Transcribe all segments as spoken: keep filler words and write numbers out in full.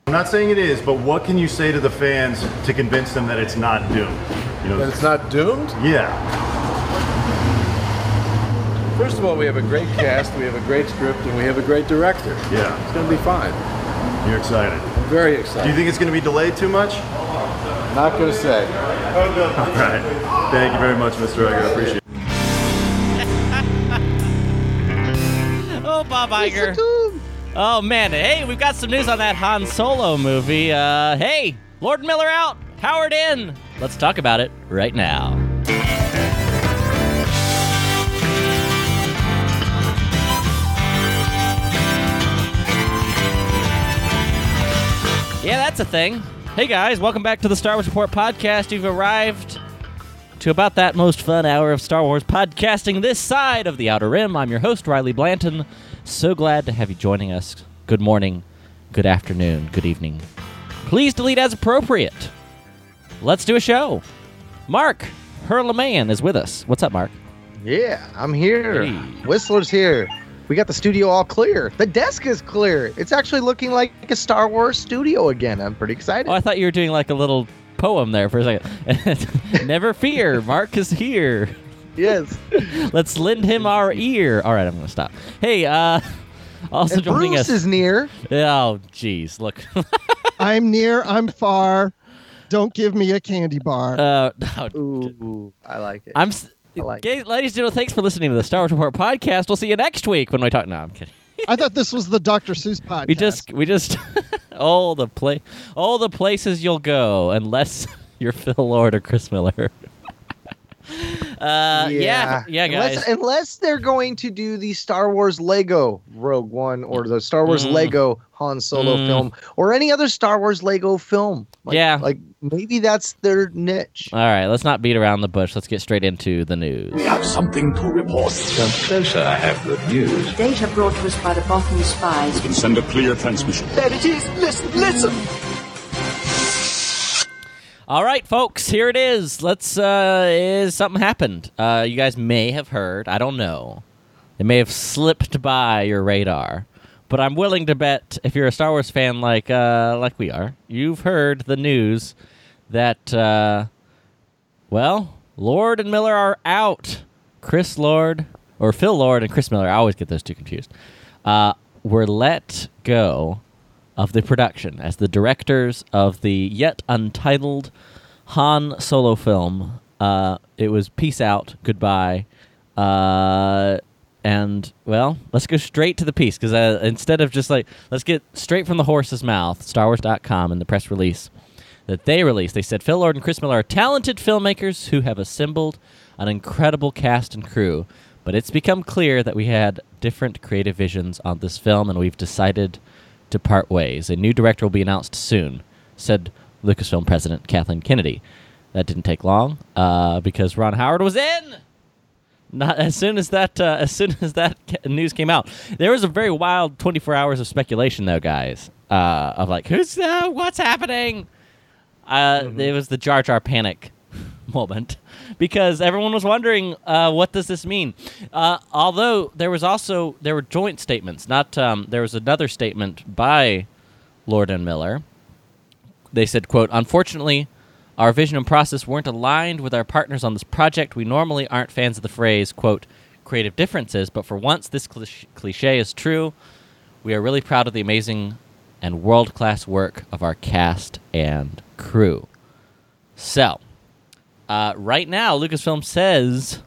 I'm not saying it is, but what can you say to the fans to convince them that it's not doomed? You know, That it's not doomed? Yeah. First of all, we have a great cast, we have a great script, and we have a great director. Yeah. It's going to be fine. You're excited. I'm very excited. Do you think it's going to be delayed too much? Not going to say. All right. Thank you very much, Mister Iger. I appreciate it. Oh, Bob Iger. Oh, man. Hey, we've got some news on that Han Solo movie. Uh, hey, Lord Miller out, Howard in. Let's talk about it right now. Yeah, that's a thing. Hey, guys, welcome back to the Star Wars Report podcast. You've arrived to about that most fun hour of Star Wars podcasting this side of the Outer Rim. I'm your host, Riley Blanton. So glad to have you joining us. Good morning, good afternoon, good evening. Please delete as appropriate. Let's do a show. Mark Herlemayan is with us. What's up, Mark? Yeah, I'm here. Hey. Whistler's here. We got the studio all clear. The desk is clear. It's actually looking like a Star Wars studio again. I'm pretty excited. Oh, I thought you were doing like a little poem there for a second. Never fear, Mark is here. Yes. Let's lend him our ear. All right, I'm going to stop. Hey, uh, also And joining Bruce us. is near. Oh, jeez, look. I'm near, I'm far. Don't give me a candy bar. uh, no, Ooh, I like it. I'm. S- I like Gay, ladies and gentlemen, thanks for listening to the Star Wars Report podcast. We'll see you next week when we talk. No, I'm kidding. I thought this was the Doctor Seuss podcast. We just, we just, all the play, all the places you'll go, unless you're Phil Lord or Chris Miller. uh, yeah, yeah, guys. Unless, unless they're going to do the Star Wars Lego Rogue One or the Star Wars Mm. Lego Han Solo Mm. film or any other Star Wars Lego film. Like, Yeah. Like maybe that's their niche. All right, let's not beat around the bush. Let's get straight into the news. We have something to report. Come closer, I have good news. Data brought to us by the Bothan spies. Can send a clear transmission. There it is. Listen, listen. All right, folks, here it is. Let's, uh, is something happened. Uh, you guys may have heard, I don't know. It may have slipped by your radar. But I'm willing to bet, if you're a Star Wars fan like, uh, like we are, you've heard the news that, uh, well, Lord and Miller are out. Chris Lord, or Phil Lord and Chris Miller, I always get those two confused, uh, were let go of the production as the directors of the yet untitled Han Solo film. Uh, it was peace out, goodbye, uh, and, well, let's go straight to the piece, because uh, instead of just like, let's get straight from the horse's mouth, Star Wars dot com and the press release that they released, they said, Phil Lord and Chris Miller are talented filmmakers who have assembled an incredible cast and crew, but it's become clear that we had different creative visions on this film, and we've decided to part ways. A new director will be announced soon, said Lucasfilm president Kathleen Kennedy. That didn't take long, uh, because Ron Howard was in. Not as soon as that, uh, as soon as that news came out, there was a very wild twenty-four hours of speculation, though, guys, uh, of like, who's uh, what's happening? Uh, mm-hmm. It was the Jar Jar panic moment, because everyone was wondering, uh, what does this mean? Uh, although there was also, there were joint statements, not, um, there was another statement by Lord and Miller. They said, quote, unfortunately, our vision and process weren't aligned with our partners on this project. We normally aren't fans of the phrase, quote, creative differences, but for once this clich- cliche is true. We are really proud of the amazing and world-class work of our cast and crew. So, uh, right now, Lucasfilm says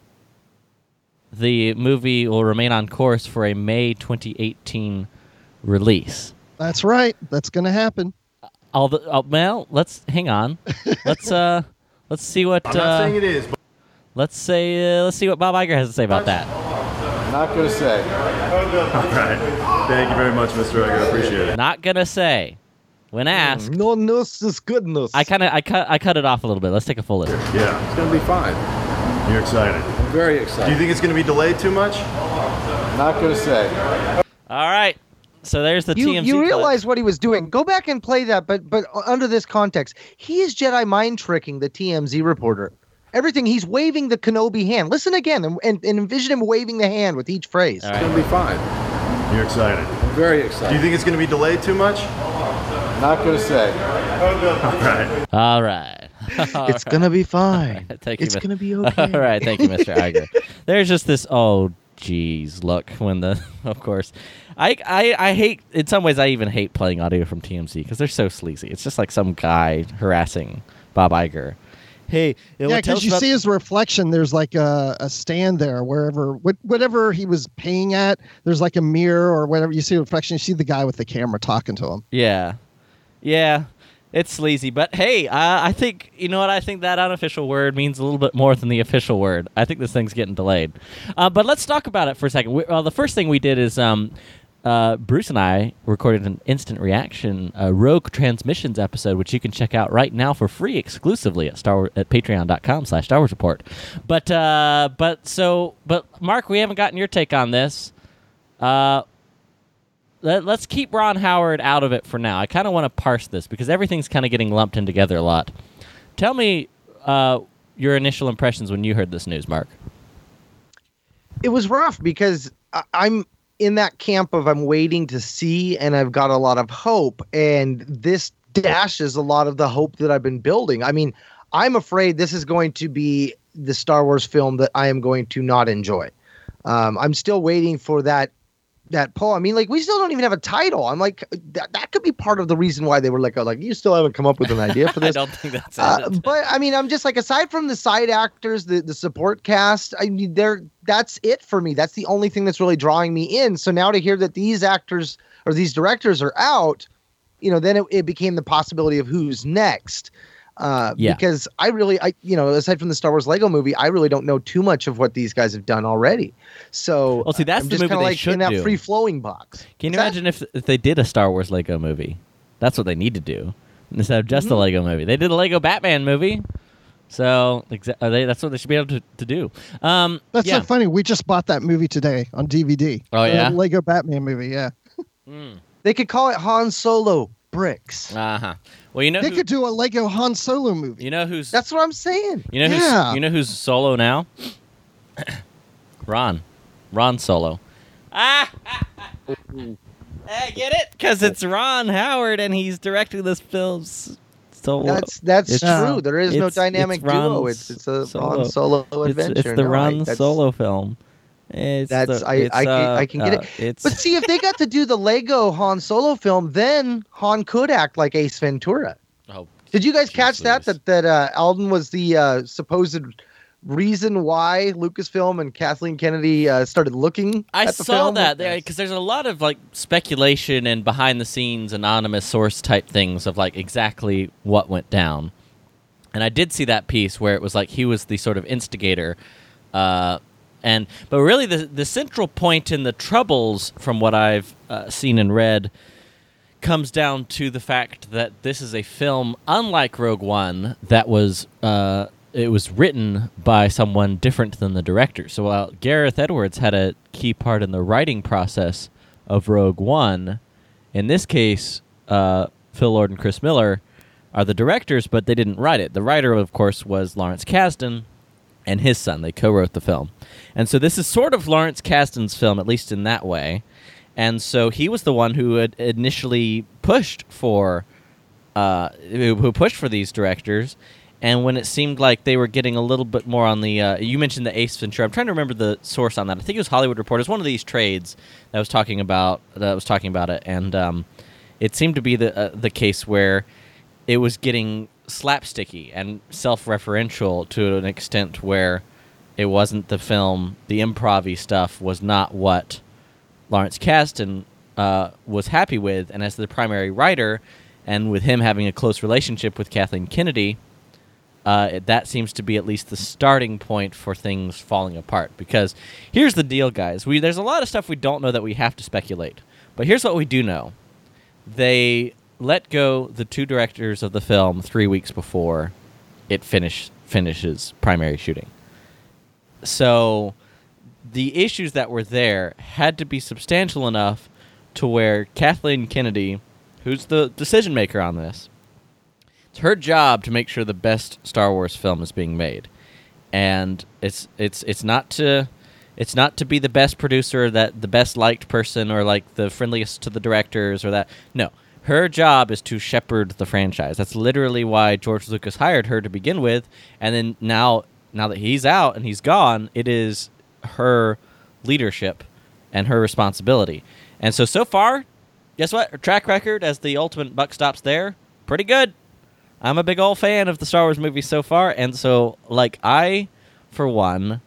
the movie will remain on course for a May twenty eighteen release. That's right. That's going to happen. Although, uh, well, let's hang on. Let's uh, let's see what. I'm not uh, saying it is, but Let's say uh, let's see what Bob Iger has to say about that. Not going to say. all right. Thank you very much, Mister Iger. I appreciate it. Not gonna say. When asked, No news is good news. I kind of I cut I cut it off a little bit. Let's take a full listen. Yeah. It's going to be fine. You're excited. I'm very Do excited. you think it's going to be delayed too much? Not going to say. All right. So there's the You, T M Z you clip. realize what he was doing. Go back and play that, but but under this context, he is Jedi mind tricking the T M Z reporter. Everything, he's waving the Kenobi hand. Listen again and, and, and envision him waving the hand with each phrase. All It's right. going to be fine. You're excited. I'm very Do excited. you think it's going to be delayed too much? Not going to say. All right. It's gonna be fine. Thank you, It's Mis- gonna be okay. All right, thank you, Mister Iger. There's just this oh geez look when the of course I, I I hate in some ways I even hate playing audio from T M Z because they're so sleazy. It's just like some guy harassing Bob Iger. Hey, you know, Yeah, what, tell because us you about- see his reflection. There's like a, a stand there wherever, what, whatever he was paying at. There's like a mirror or whatever. You see a reflection. You see the guy with the camera talking to him. Yeah, yeah, it's sleazy. But hey, uh, I think you know what I think that unofficial word means a little bit more than the official word. I think this thing's getting delayed. Uh, but let's talk about it for a second. We, well, the first thing we did is um, uh, Bruce and I recorded an instant reaction uh, Rogue Transmissions episode, which you can check out right now for free exclusively at Star Wars, at patreon dot com slash Star Wars Report. But uh, but so but Mark, we haven't gotten your take on this. Uh, let, let's keep Ron Howard out of it for now. I kind of want to parse this because everything's kind of getting lumped in together a lot. Tell me uh, your initial impressions when you heard this news, Mark. It was rough because I- I'm in that camp of I'm waiting to see, and I've got a lot of hope, and this dashes a lot of the hope that I've been building. I mean, I'm afraid this is going to be the Star Wars film that I am going to not enjoy. Um, I'm still waiting for that that poll. I mean, like, we still don't even have a title. I'm like, that, that could be part of the reason why they were like, oh, like, you still haven't come up with an idea for this. I don't think that's Uh, it. but I mean, I'm just like, aside from the side actors, the, the support cast, I mean, they're, that's it for me. That's the only thing that's really drawing me in. So now to hear that these actors or these directors are out, you know, then it, it became the possibility of who's next. Uh, Yeah. Because I really, I you know, aside from the Star Wars Lego movie, I really don't know too much of what these guys have done already. So Well, see, that's I'm the just movie kinda they like should in that do. free flowing box. Can you What's that? imagine if, if they did a Star Wars Lego movie? That's what they need to do instead of just Mm-hmm. a Lego movie. They did a Lego Batman movie, so exa- uh, they, that's what they should be able to, to do. Um, That's yeah. so funny. We just bought that movie today on D V D. Oh, yeah? The Lego Batman movie. Yeah. They could call it Han Solo Bricks. Uh huh. Well, you know, They who, could do a Lego Han Solo movie. you know who's That's what I'm saying. you know who's Yeah. you know who's Solo now? Ron, Ron Solo. Ah, I get it because it's Ron Howard and he's directing this film. s- So That's that's It's- true. There is no it's- dynamic it's Ron duo. It's it's a Solo. Ron Solo it's, adventure. it's the No, I- Ron that's- Solo film. It's That's the- I it's, I, can, uh, I can get uh, it. It's But see, if they got to do the Lego Han Solo film, then Han could act like Ace Ventura. oh, Did you guys Jeez catch that? Louise. That that uh, Alden was the uh, supposed reason why Lucasfilm and Kathleen Kennedy uh, started looking. I at the saw film? that because there's a lot of like speculation and behind the scenes anonymous source type things of like exactly what went down. And I did see that piece where it was like he was the sort of instigator. Uh, and but really the the central point in the troubles from what I've uh, seen and read comes down to the fact that this is a film unlike Rogue One that was uh, it was written by someone different than the director. So while Gareth Edwards had a key part in the writing process of Rogue One, in this case, uh, Phil Lord and Chris Miller are the directors, but they didn't write it. The writer, of course, was Lawrence Kasdan and his son. They co-wrote the film. And so this is sort of Lawrence Kasdan's film, at least in that way. And so he was the one who had initially pushed for uh, who who pushed for these directors. And when it seemed like they were getting a little bit more on the, uh, you mentioned the Ace Ventura. I'm trying to remember the source on that. I think it was Hollywood Reporter. It was one of these trades that was talking about that was talking about it, and um, it seemed to be the uh, the case where it was getting slapsticky and self-referential to an extent where it wasn't the film. The improv-y stuff was not what Lawrence Kasdan uh, was happy with, and as the primary writer, and with him having a close relationship with Kathleen Kennedy. Uh, it- that seems to be at least the starting point for things falling apart. Because here's the deal, guys. We there's a lot of stuff we don't know that we have to speculate. But here's what we do know. They let go the two directors of the film three weeks before it finish, finishes primary shooting. So the issues that were there had to be substantial enough to where Kathleen Kennedy, who's the decision maker on this, it's her job to make sure the best Star Wars film is being made, and it's it's it's not to it's not to be the best producer, that the best liked person, or like the friendliest to the directors, or that. No, Her job is to shepherd the franchise. That's literally why George Lucas hired her to begin with, and then now now that he's out and he's gone, it is her leadership and her responsibility. And so so far, guess what? Her track record as the ultimate buck stops there, pretty good. I'm a big old fan of the Star Wars movies so far, and so like I, for one,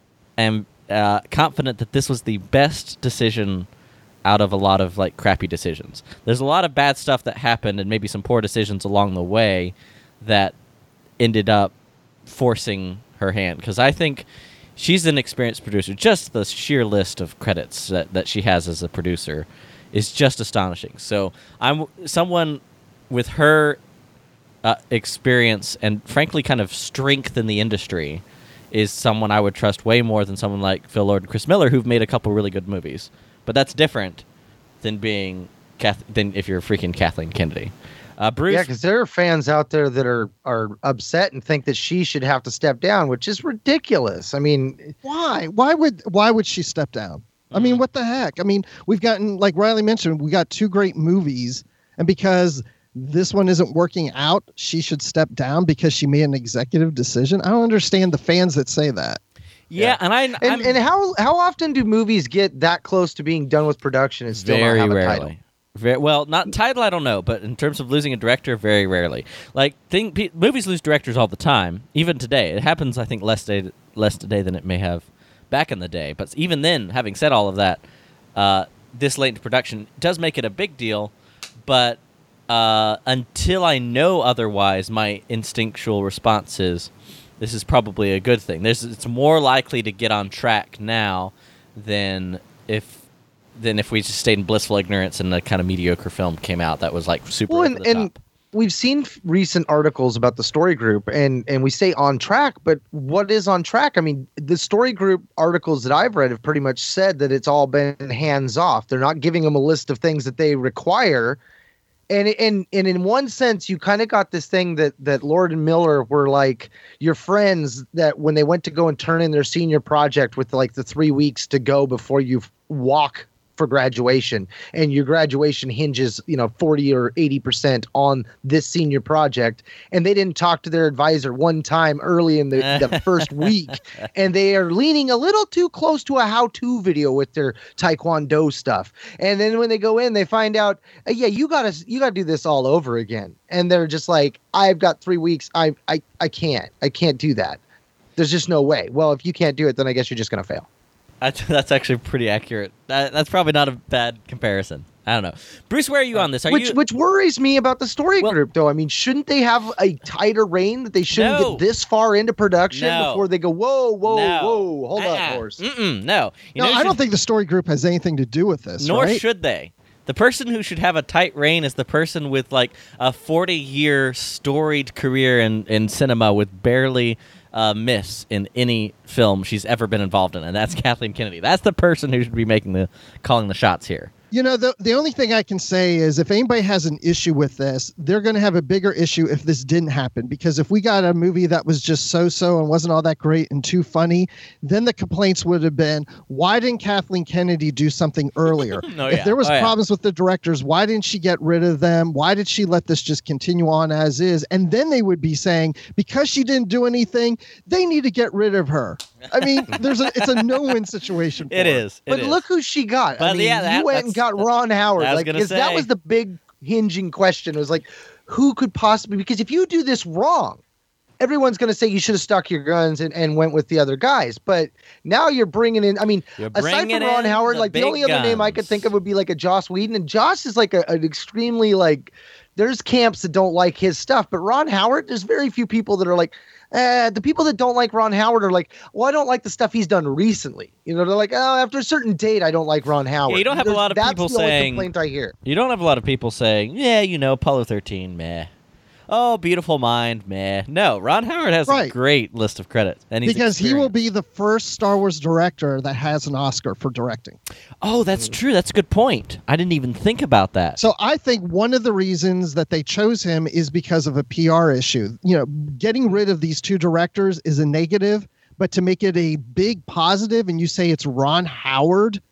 am uh, confident that this was the best decision out of a lot of like crappy decisions. There's a lot of bad stuff that happened and maybe some poor decisions along the way that ended up forcing her hand. Because I think she's an experienced producer. Just the sheer list of credits that, that she has as a producer is just astonishing. So I'm someone with her uh, experience and frankly kind of strength in the industry is someone I would trust way more than someone like Phil Lord and Chris Miller, who've made a couple really good movies. But that's different than being Kath- than if you're freaking Kathleen Kennedy. Uh, Bruce, Yeah, because there are fans out there that are are upset and think that she should have to step down, which is ridiculous. I mean, Why? Why would why would she step down? I mean, what the heck? I mean, we've gotten, like Riley mentioned, we got two great movies, and because this one isn't working out, she should step down because she made an executive decision. I don't understand the fans that say that. yeah, Yeah. and I and, I'm and how how often do movies get that close to being done with production and still very not have a rarely. title? Very, well, not title, I don't know, but in terms of losing a director, very rarely. Like, thing, pe- movies lose directors all the time, even today. It happens, I think, less day, less today than it may have back in the day. But even then, having said all of that, uh, this late into production does make it a big deal. But uh, until I know otherwise, my instinctual response is, this is probably a good thing. There's, it's more likely to get on track now than if than if we just stayed in blissful ignorance and a kind of mediocre film came out that was like super Well, over and, the and top. we've seen f- recent articles about the story group, and and we say on track, but what is on track? I mean, the story group articles that I've read have pretty much said that it's all been hands off. They're not giving them a list of things that they require. And and and in one sense, you kind of got this thing that that Lord and Miller were like your friends that when they went to go and turn in their senior project with like the three weeks to go before you f- walk for graduation, and your graduation hinges, you know, forty or eighty percent on this senior project, and they didn't talk to their advisor one time early in the, the first week, and they are leaning a little too close to a how-to video with their Taekwondo stuff. And then when they go in, they find out, uh, yeah, you gotta you gotta do this all over again. And they're just like, I've got three weeks. I I I can't. I can't do that. There's just no way. Well, if you can't do it, then I guess you're just gonna fail. That's, that's actually pretty accurate. That, that's probably not a bad comparison. I don't know. Bruce, where are you on this? Are which you? which worries me about the story Well- group, though. I mean, shouldn't they have a tighter rein that they shouldn't No. get this far into production No. before they go, whoa, whoa, No. whoa, hold Uh-uh. up, horse. Mm-mm, no. You No, know, I should- don't think the story group has anything to do with this. Nor right? should they. The person who should have a tight rein is the person with like a forty-year storied career in, in cinema with barely uh, miss in any film she's ever been involved in, and that's Kathleen Kennedy. That's the person who should be making the calling the shots here. You know, the the only thing I can say is if anybody has an issue with this, they're going to have a bigger issue if this didn't happen. Because if we got a movie that was just so-so and wasn't all that great and too funny, then the complaints would have been, why didn't Kathleen Kennedy do something earlier? Oh, if yeah. there was Oh, yeah. problems with the directors, why didn't she get rid of them? Why did she let this just continue on as is? And then they would be saying, because she didn't do anything, they need to get rid of her. I mean, there's a it's a no-win situation. For It her. is. It But is. look who she got. I But mean, yeah, that- you went and that's- got Ron Howard. I was Like, gonna 'cause that say. was the big hinging question. It was like, who could possibly, because if you do this wrong, everyone's going to say you should have stuck your guns and, and went with the other guys. But now you're bringing in, I mean, You're aside bringing from Ron in Howard, the like the big only other name I could guns. think of would be like a Joss Whedon. And Joss is like a, an extremely like, there's camps that don't like his stuff. But Ron Howard, there's very few people that are like, eh, the people that don't like Ron Howard are like, well, I don't like the stuff he's done recently. You know, they're like, oh, after a certain date, I don't like Ron Howard. Yeah, you don't have a There's- lot of that's people the only saying- complaint I hear. You don't have a lot of people saying, yeah, you know, Apollo thirteen, meh. Oh, Beautiful Mind, meh. No, Ron Howard has a Right. great list of credits. And he's Because he will experienced. be the first Star Wars director that has an Oscar for directing. Oh, that's true. That's a good point. I didn't even think about that. So I think one of the reasons that they chose him is because of a P R issue. You know, getting rid of these two directors is a negative, but to make it a big positive and you say it's Ron Howard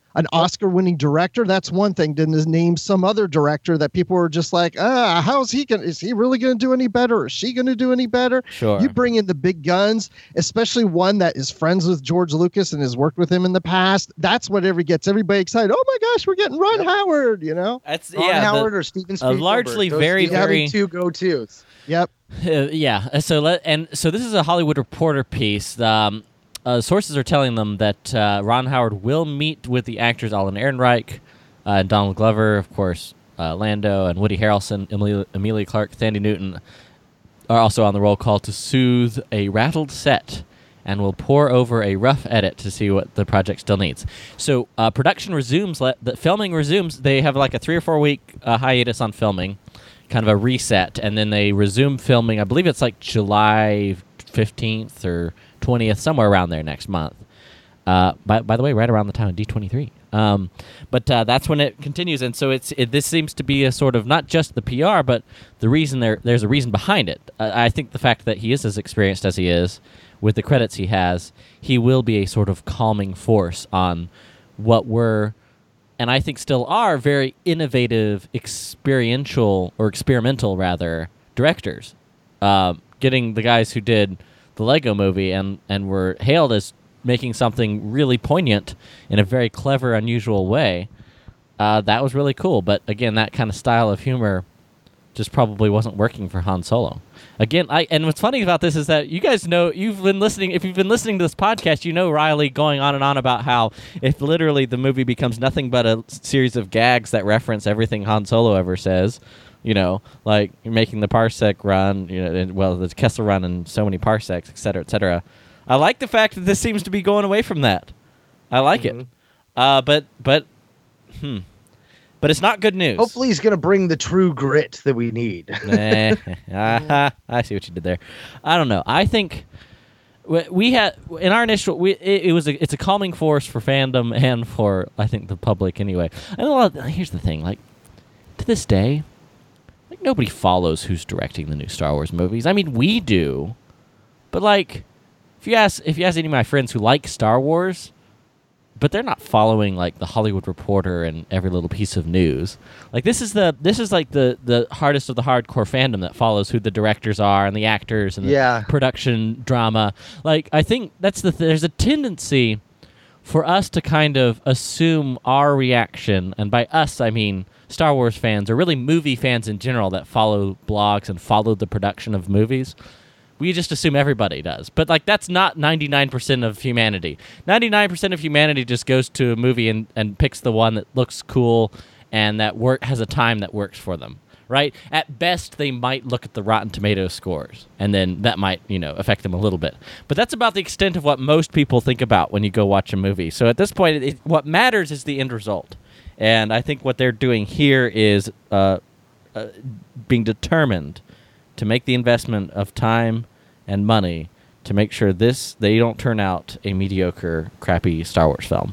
an Oscar-winning director, that's one thing. Then to name some other director that people were just like, ah, how's he going? Is he really going to do any better? Is she going to do any better? Sure. You bring in the big guns, especially one that is friends with George Lucas and has worked with him in the past. That's whatever gets everybody excited. Oh my gosh, we're getting Ron Howard. You know, That's Ron yeah, Howard the- or Steven a Spielberg. largely Those very, seem to be very- two go-tos. yep. Uh, yeah. So let and so this is a Hollywood Reporter piece. Um, uh, sources are telling them that uh, Ron Howard will meet with the actors Alan Ehrenreich, uh, Donald Glover, of course, uh, Lando, and Woody Harrelson, Emilia, Emilia Clarke, Sandy Newton are also on the roll call to soothe a rattled set, and will pour over a rough edit to see what the project still needs. So uh, production resumes. Let, the filming resumes. They have like a three or four week uh, hiatus on filming, kind of a reset, and then they resume filming. I believe it's like July fifteenth or twentieth, somewhere around there next month. Uh, by, by the way, right around the time of D twenty-three. Um, but uh, that's when it continues, and so it's it, this seems to be a sort of not just the P R, but the reason there there's a reason behind it. Uh, I think the fact that he is as experienced as he is, with the credits he has, he will be a sort of calming force on what were, and I think still are, very innovative, experiential, or experimental, rather, directors. Uh, getting the guys who did the Lego movie and, and were hailed as making something really poignant in a very clever, unusual way, uh, that was really cool. But again, that kind of style of humor just probably wasn't working for Han Solo. Again, I and what's funny about this is that you guys know, you've been listening, if you've been listening to this podcast, you know Riley going on and on about how if literally the movie becomes nothing but a series of gags that reference everything Han Solo ever says, you know, like you're making the parsec run, you know, and, well, the Kessel run in so many parsecs, et cetera, et cetera. I like the fact that this seems to be going away from that. I like Mhm. it. Uh, but, but, hmm. But it's not good news. Hopefully, he's going to bring the true grit that we need. eh, ah, I see what you did there. I don't know. I think we, we had in our initial. We it, it was a, it's a calming force for fandom and for I think the public anyway. And a lot of, here's the thing, like to this day, like nobody follows who's directing the new Star Wars movies. I mean, we do, but like if you ask if you ask any of my friends who like Star Wars, but they're not following like the Hollywood Reporter and every little piece of news. Like this is the this is like the the hardest of the hardcore fandom that follows who the directors are and the actors and the Yeah. production drama. Like I think that's the th- there's a tendency for us to kind of assume our reaction, and by us I mean Star Wars fans or really movie fans in general that follow blogs and follow the production of movies. We just assume everybody does. But, like, that's not ninety-nine percent of humanity. ninety-nine percent of humanity just goes to a movie and, and picks the one that looks cool and that work has a time that works for them, right? At best, they might look at the Rotten Tomatoes scores, and then that might, you know, affect them a little bit. But that's about the extent of what most people think about when you go watch a movie. So at this point, it, what matters is the end result. And I think what they're doing here is uh, uh, being determined to make the investment of time and money to make sure this they don't turn out a mediocre, crappy Star Wars film.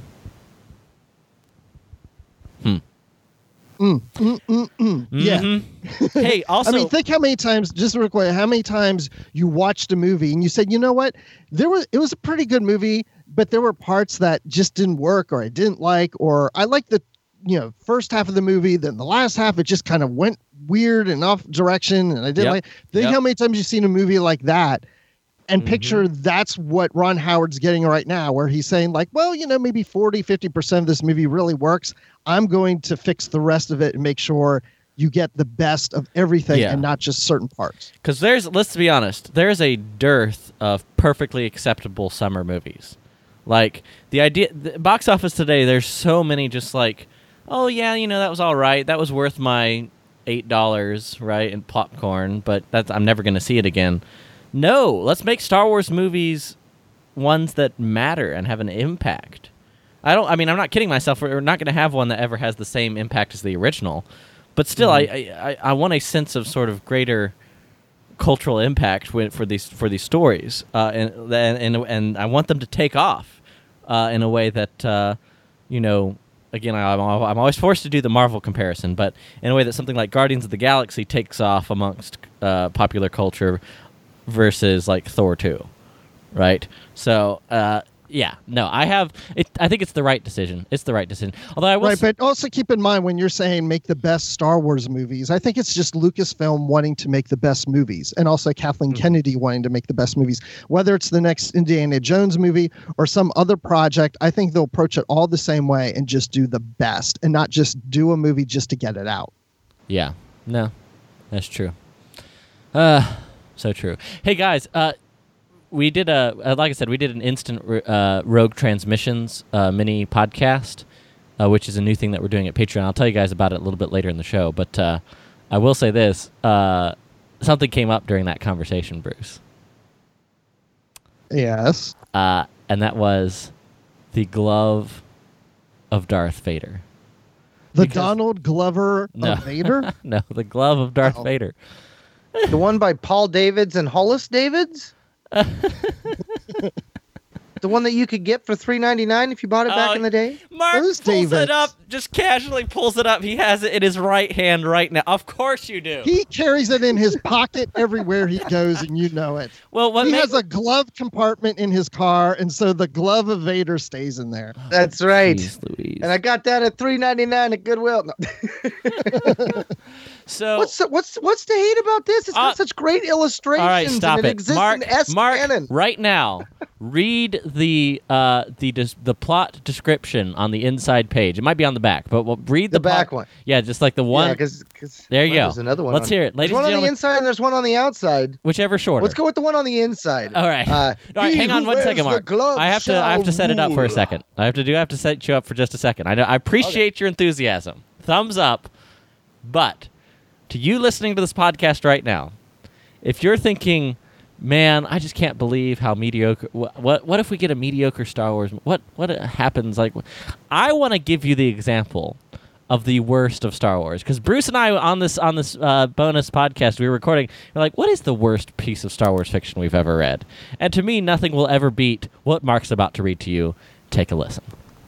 Hmm. Mm, mm, mm, mm. Yeah. Mhm. Hey, also, I mean, think how many times, just real quick, how many times you watched a movie and you said, you know what, there was it was a pretty good movie, but there were parts that just didn't work, or I didn't like, or I liked the, you know, first half of the movie, then the last half it just kind of went weird and off direction, and I didn't Yep. like. Think Yep. how many times you've seen a movie like that, and Mhm. picture that's what Ron Howard's getting right now, where he's saying like, well, you know, maybe forty, fifty percent of this movie really works. I'm going to fix the rest of it and make sure you get the best of everything Yeah. and not just certain parts. because there's, let's be honest, there's a dearth of perfectly acceptable summer movies. Like the idea, the box office today, there's so many just like, oh yeah, you know, that was all right, that was worth my eight dollars, right, in popcorn, but that's I'm never going to see it again. No, let's make Star Wars movies ones that matter and have an impact. I don't. I mean, I'm not kidding myself. We're not going to have one that ever has the same impact as the original, but still, Mm-hmm. I, I I want a sense of sort of greater cultural impact with, for these for these stories, uh, and and and I want them to take off uh, in a way that uh, you know. Again, I'm, I'm always forced to do the Marvel comparison, but in a way that something like Guardians of the Galaxy takes off amongst uh, popular culture versus like Thor two, right? So uh, yeah, no, I have. It, I think it's the right decision. It's the right decision. Although I will. Right, s- but also keep in mind when you're saying make the best Star Wars movies, I think it's just Lucasfilm wanting to make the best movies, and also Kathleen Mm-hmm. Kennedy wanting to make the best movies. Whether it's the next Indiana Jones movie or some other project, I think they'll approach it all the same way and just do the best, and not just do a movie just to get it out. Yeah, no, that's true. Uh, so true. Hey guys, uh, we did a uh, like I said, we did an instant uh, Rogue Transmissions uh, mini podcast, uh, which is a new thing that we're doing at Patreon. I'll tell you guys about it a little bit later in the show, but uh, I will say this: uh, something came up during that conversation, Bruce, Yes. uh, and that was the glove of Darth Vader. The Because- Donald Glover No. of Vader? No, the glove of Darth Oh. Vader. The one by Paul Davids and Hollis Davids? The one that you could get for three ninety-nine if you bought it back Oh, in the day? Mark Those pulls Davids. it up, just casually pulls it up. He has it in his right hand right now. Of course you do. He carries it in his pocket everywhere he goes, and you know it. well, what he made- has a glove compartment in his car, and so the glove of Vader stays in there. That's right. Jeez Louise. And I got that at three ninety-nine at Goodwill. No. so What's the, what's what's the hate about this? It's got Uh, such great illustrations. all right, stop and it, it, exists Mark. in S Mark, canon. right now, read the uh, the des- the plot description on the inside page. It might be on the back, but we'll read the, The back plot- one. Yeah, just like the one. Yeah, because There you go. There's another one. Let's on, hear it, ladies There's one and on the gentlemen. inside and there's one on the outside. Whichever shorter. Let's go with the one on the inside. All right. Uh, All right, he hang on who one wears second, the Mark. glove I have to I have to shall set it up for a rule. second. I have to do I have to set you up for just a second. I know, I appreciate your enthusiasm. Thumbs up. But to you listening to this podcast right now, if you're thinking, man, I just can't believe how mediocre. What what, what if we get a mediocre Star Wars? What what happens? Like, I want to give you the example of the worst of Star Wars, because Bruce and I on this on this uh, bonus podcast we were recording, we're like, what is the worst piece of Star Wars fiction we've ever read? And to me, nothing will ever beat what Mark's about to read to you. Take a listen.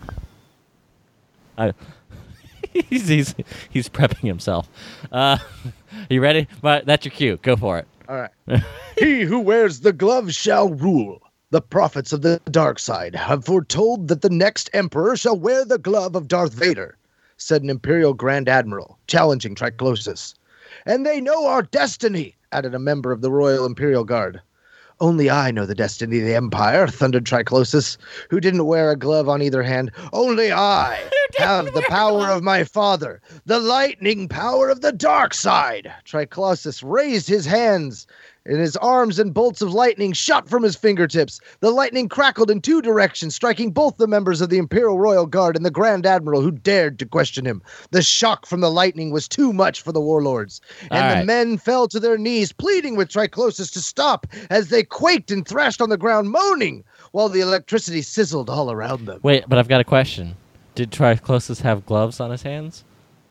I, he's, he's he's prepping himself. Uh, you ready? But that's your cue. Go for it. All right. He who wears the glove shall rule. The prophets of the dark side have foretold that the next emperor shall wear the glove of Darth Vader, said an Imperial Grand Admiral, challenging Triclosis. And they know our destiny, added a member of the Royal Imperial Guard. Only I know the destiny of the Empire, thundered Triclosis, who didn't wear a glove on either hand. Only I have the power of my father, the lightning power of the dark side. Triclosis raised his hands, and his arms and bolts of lightning shot from his fingertips. The lightning crackled in two directions, striking both the members of the Imperial Royal Guard and the Grand Admiral who dared to question him. The shock from the lightning was too much for the warlords, and All the right. men fell to their knees, pleading with Triclosis to stop as they quaked and thrashed on the ground, moaning, while the electricity sizzled all around them. Wait, but I've got a question. Did Triclosis have gloves on his hands?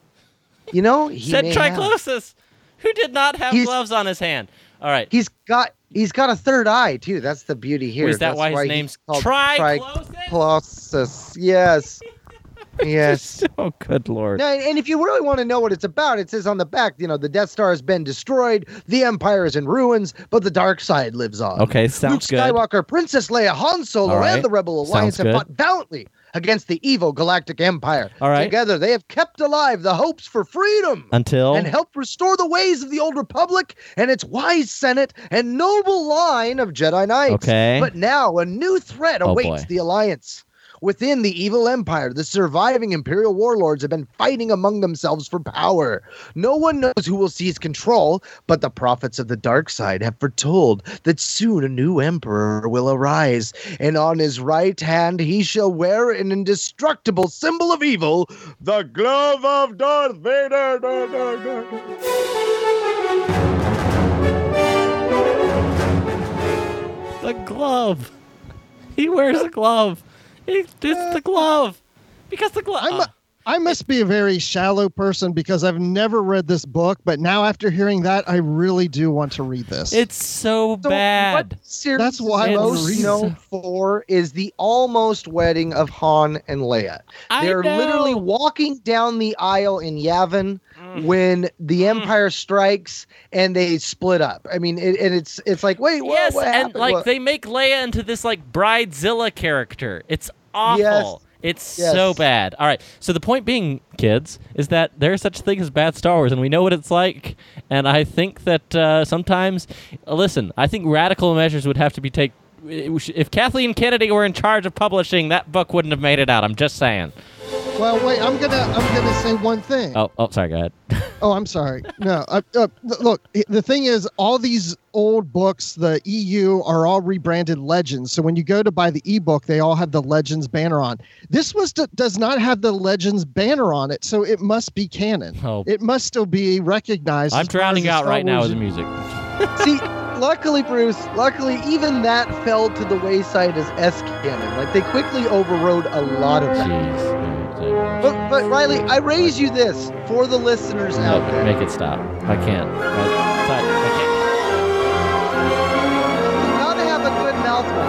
You know, he Said may have. Triclosis, who did not have He's- gloves on his hand. All right. He's got he's got a third eye too. That's the beauty here. Is that That's why his he's name's called Triclosis? Triclosis. Yes. Yes. Oh, good lord. Now, and if you really want to know what it's about, it says on the back, you know, the Death Star has been destroyed, the Empire is in ruins, but the dark side lives on. Okay, sounds Luke good. Skywalker, Princess Leia, Han Solo, All right. and the Rebel Alliance Sounds have good. fought valiantly against the evil Galactic Empire. All right. Together, they have kept alive the hopes for freedom. Until And helped restore the ways of the Old Republic and its wise Senate and noble line of Jedi Knights. Okay. But now a new threat Oh, awaits boy. the Alliance. Within the evil empire, the surviving Imperial warlords have been fighting among themselves for power. No one knows who will seize control, but the prophets of the dark side have foretold that soon a new emperor will arise, and on his right hand he shall wear an indestructible symbol of evil, the glove of Darth Vader. Da, da, da, da. the glove. He wears a glove. He, it's the glove. Because the glove. I'm a, I must be a very shallow person because I've never read this book, but now after hearing that, I really do want to read this. it's so So bad. What series That's why I'm is gonna most read known it. for is the almost wedding of Han and Leia. I They're know. literally walking down the aisle in Yavin when the Empire strikes and they split up. I mean, it, and it's it's like, wait, what, yes, what and happened? like What- they make Leia into this like bridezilla character. It's awful. Yes. It's Yes. so bad. All right. So the point being, kids, is that there's such a thing as bad Star Wars, and we know what it's like. And I think that uh, sometimes, uh, listen, I think radical measures would have to be taken. If Kathleen Kennedy were in charge of publishing, that book wouldn't have made it out. I'm just saying. Well, wait. I'm gonna I'm gonna say one thing. Oh, oh, sorry. Go ahead. Oh, I'm sorry. No, uh, uh, look. The thing is, all these old books, the E U, are all rebranded Legends. So when you go to buy the ebook, they all have the Legends banner on. This was d- does not have the Legends banner on it, so it must be canon. Oh. It must still be recognized. I'm as far as drowning the out Star right now Wars- with the music. See, luckily, Bruce, luckily, even that fell to the wayside as S canon. Like they quickly overrode a lot of that. Jeez. But, but Riley, I raise you this for the listeners out No, there. make it stop. I can't. I, sorry, I can't. You gotta have a good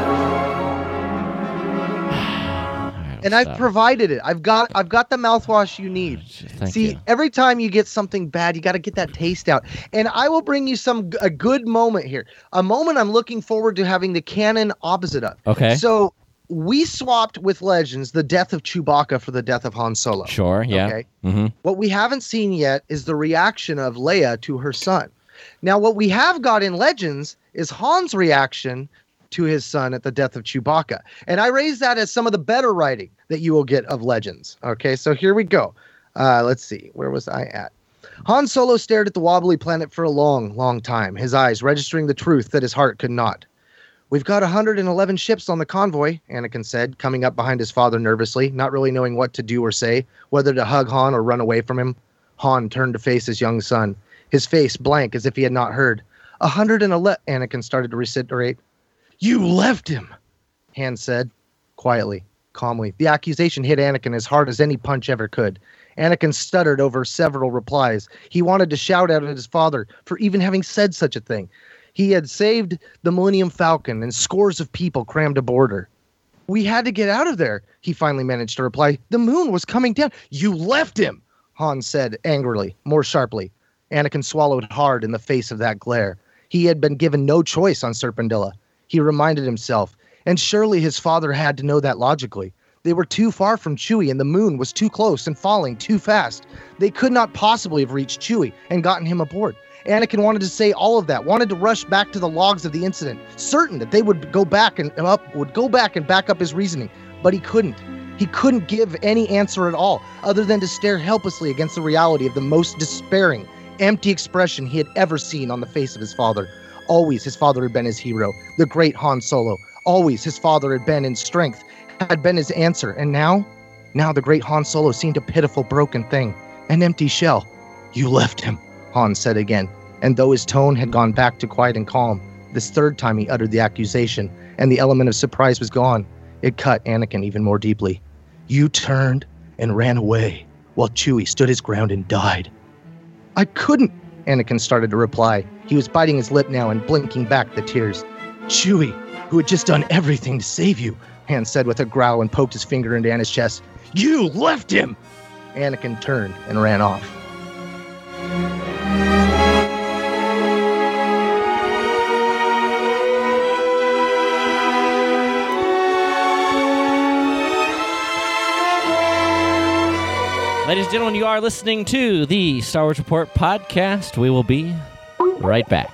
mouthwash, All right, and I'll I've stop. provided it. I've got, I've got the mouthwash you need. Thank See, you. every time you get something bad, you got to get that taste out. And I will bring you some a good moment here, a moment I'm looking forward to having the canon opposite of. Okay. So we swapped with Legends the death of Chewbacca for the death of Han Solo. Sure. Yeah. Okay. Mm-hmm. What we haven't seen yet is the reaction of Leia to her son. Now, what we have got in Legends is Han's reaction to his son at the death of Chewbacca. And I raise that as some of the better writing that you will get of Legends. Okay, so here we go. Uh, let's see. Where was I at? Han Solo stared at the wobbly planet for a long, long time, his eyes registering the truth that his heart could not. We've got one hundred eleven ships on the convoy, Anakin said, coming up behind his father nervously, not really knowing what to do or say, whether to hug Han or run away from him. Han turned to face his young son, his face blank as if he had not heard. one hundred eleven, Anakin started to reiterate. You left him, Han said, quietly, calmly. The accusation hit Anakin as hard as any punch ever could. Anakin stuttered over several replies. He wanted to shout out at his father for even having said such a thing. He had saved the Millennium Falcon and scores of people crammed aboard her. We had to get out of there, he finally managed to reply. The moon was coming down. You left him, Han said angrily, more sharply. Anakin swallowed hard in the face of that glare. He had been given no choice on Serpendilla. He reminded himself, and surely his father had to know that logically. They were too far from Chewie, and the moon was too close and falling too fast. They could not possibly have reached Chewie and gotten him aboard. Anakin wanted to say all of that, wanted to rush back to the logs of the incident, certain that they would go back and up, would go back and back up his reasoning, but he couldn't. He couldn't give any answer at all, other than to stare helplessly against the reality of the most despairing, empty expression he had ever seen on the face of his father. Always his father had been his hero, the great Han Solo. Always his father had been in strength, had been his answer, and now? Now the great Han Solo seemed a pitiful broken thing, an empty shell. You left him, Han said again, and though his tone had gone back to quiet and calm, this third time he uttered the accusation, and the element of surprise was gone. It cut Anakin even more deeply. You turned and ran away, while Chewie stood his ground and died. I couldn't, Anakin started to reply. He was biting his lip now and blinking back the tears. Chewie, who had just done everything to save you, Han said with a growl and poked his finger into Anakin's chest. You left him! Anakin turned and ran off. Ladies and gentlemen, you are listening to the Star Wars Report podcast. We will be right back.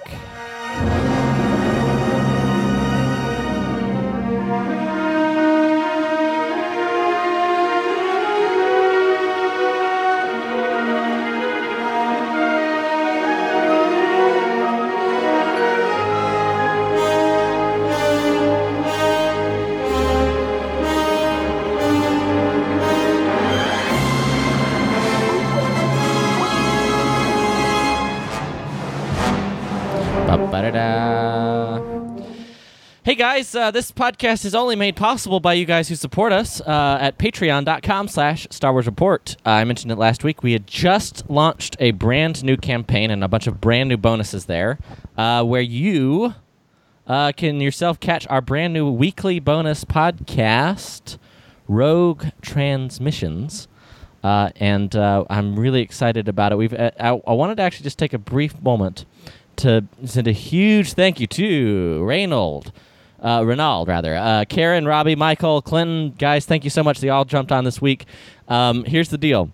Ba-ba-da-da. Hey guys, uh, this podcast is only made possible by you guys who support us uh, at patreon.com slash Star Wars Report. Uh, I mentioned it last week. We had just launched a brand new campaign and a bunch of brand new bonuses there uh, where you uh, can yourself catch our brand new weekly bonus podcast, Rogue Transmissions. uh, and uh, I'm really excited about it. We've uh, I, I wanted to actually just take a brief moment to send a huge thank you to Reynold, uh, Renaud, rather, uh, Karen, Robbie, Michael, Clinton. Guys, thank you so much. They all jumped on this week. Um, here's the deal.